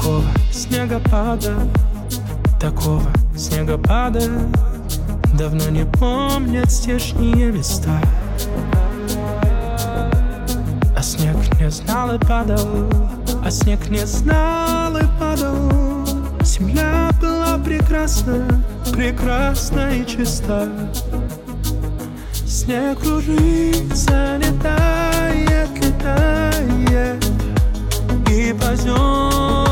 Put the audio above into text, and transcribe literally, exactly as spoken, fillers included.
Такого снегопада, такого снегопада давно не помнят здешние места. А снег не знал и падал, а снег не знал и падал. Земля была прекрасна, прекрасна и чиста. Снег кружится, летает, летает и пойдет